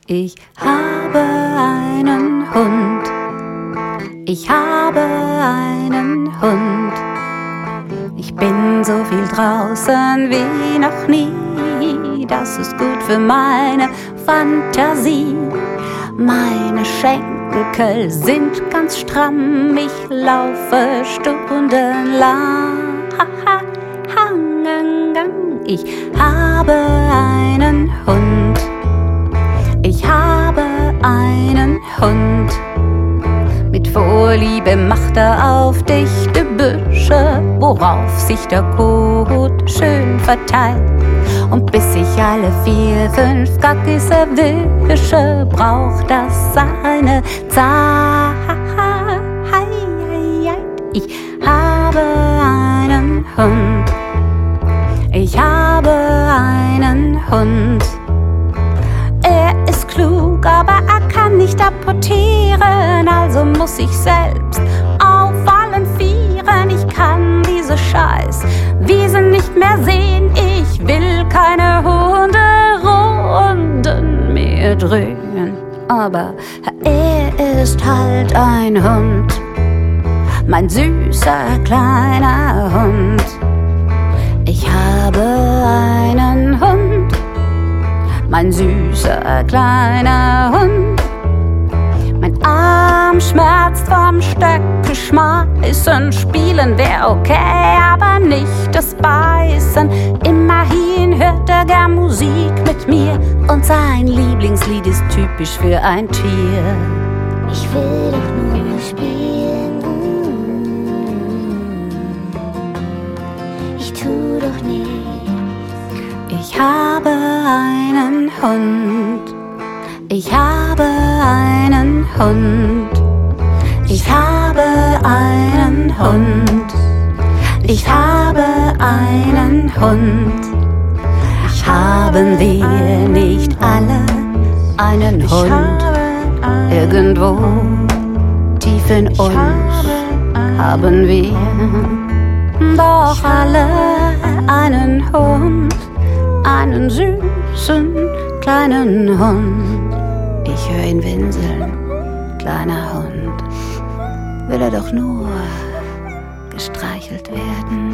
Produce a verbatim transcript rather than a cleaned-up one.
Ich habe einen Hund. Ich habe einen Hund. Ich bin so viel draußen wie noch nie. Das ist gut für meine Fantasie. Meine Schenkel sind ganz stramm. Ich laufe stundenlang. Ich habe einen Hund. Ich habe einen Hund. Mit Vorliebe macht er auf dichte Büsche, worauf sich der Kot schön verteilt. Und bis ich alle vier, fünf Gackis erwische, braucht das seine Zeit. Ich habe einen Hund. Ich habe einen Hund. Er ist klug, aber er kann nicht apportieren, also muss ich selbst auf allen Vieren. Ich kann diese scheiß Wiesen nicht mehr sehen. Ich will keine Hunderunden mehr drehen. Aber er ist halt ein Hund, mein süßer kleiner Hund. Ich habe einen Hund, mein süßer kleiner Hund. Mein Arm schmerzt vom Stöcke schmeißen. Spielen wär okay, aber nicht das Beißen. Immerhin hört er gern Musik mit mir und sein Lieblingslied ist typisch für ein Tier. Ich will doch nur spielen. Ich tu doch nichts. Ich habe einen Hund. Ich habe einen Hund. Ich habe einen Hund. Ich habe einen Hund. Haben wir nicht alle einen Hund? Irgendwo tief in uns haben wir doch alle einen Hund. Einen süßen kleinen Hund. Ich höre ihn winseln, kleiner Hund. Will er doch nur gestreichelt werden.